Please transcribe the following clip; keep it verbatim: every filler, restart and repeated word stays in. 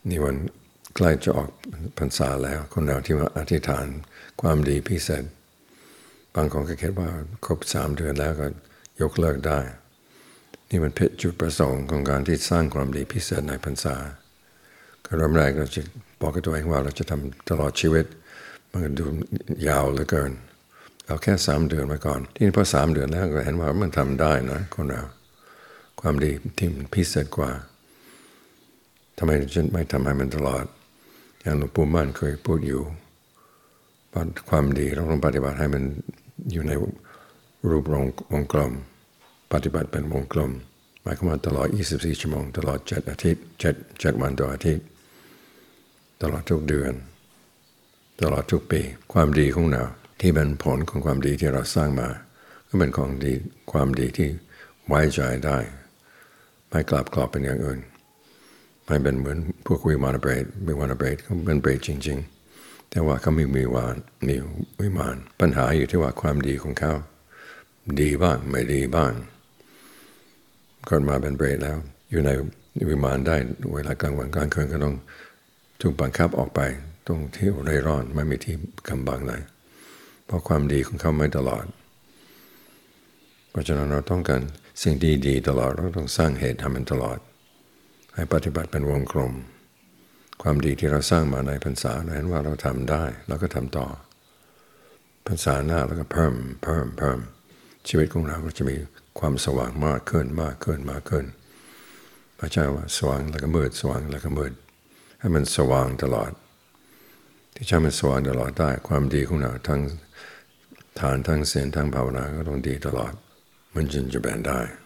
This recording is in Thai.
นี่วันใกล้จะออกพรรษาแล้วคนเราที่มาอธิษฐานความดีพิเศษบางคนก็คิดว่าครบสามเดือนแล้วก็ยกเลิกได้นี่มันผิดจุดประสงค์ของการที่สร้างความดีพิเศษในพรรษาก็เริ่มแรกเราจะบอกกับตัวเองว่าเราจะทำตลอดชีวิตมันก็ดูยาวเหลือเกินเอาแค่สามเดือนมาก่อนที่พอสามเดือนแล้วก็เห็นว่ามันทำได้นะคนเราความดีที่มันพิเศษกว่าทำไมฉันไม่ทำให้มันตลอดอย่างหลวงปู่มั่นเคยพูดอยู่ว่าความดีเราต้องปฏิบัติให้มันอยู่ในรูปวงกลมปฏิบัติเป็นวงกลมหมายความว่าตลอดยี่สิบสี่ชั่วโมงตลอดเจ็ดอาทิตย์เจ็ดเจ็ดวันต่ออาทิตย์ตลอดทุกเดือนตลอดทุกปีความดีของเราที่เป็นผลของความดีที่เราสร้างมาก็เป็นของดีความดีที่ไว้ใจได้ไม่กลับกรอบเป็นอย่างอื่นไม่เป็นเหมือนพวกวิมานเบรดวิมานเบรดเขาเป็นเบรดจริงๆแต่ว่าเขามีวิมานมีวิมานปัญหาอยู่ที่ว่าความดีของเขาดีบ้างไม่ดีบ้างก่อนมาเป็นเบรดแล้วอยู่ในวิมานได้เวลากลางวันกลางคืนก็ต้องถูกบังคับออกไปต้องเที่ยวเร่ร่อนไม่มีที่กำบังเลยเพราะความดีของเขาไม่ตลอดเพราะฉะนั้นเราต้องการสิ่งดีๆตลอดเราต้องสร้างเหตุทำมันตลอดให้ปฏิบัติเป็นวงกลมความดีที่เราสร้างมาในพรรษาเราเห็นว่าเราทำได้เราก็ทำต่อพรรษาหน้าแล้วก็เพิ่มเพิ่มเพิ่มชีวิตของเราก็จะมีความสว่างมากขึ้นมากขึ้นมากขึ้นพระเจ้าว่าสว่างแล้วก็มืดสว่างแล้วก็มืดให้มันสว่างตลอดที่จะมันสว่างตลอดได้ความดีของเราทั้งทานทั้งศีลทั้งภาวนาก็ต้องดีตลอดมันจึงจะเป็นได้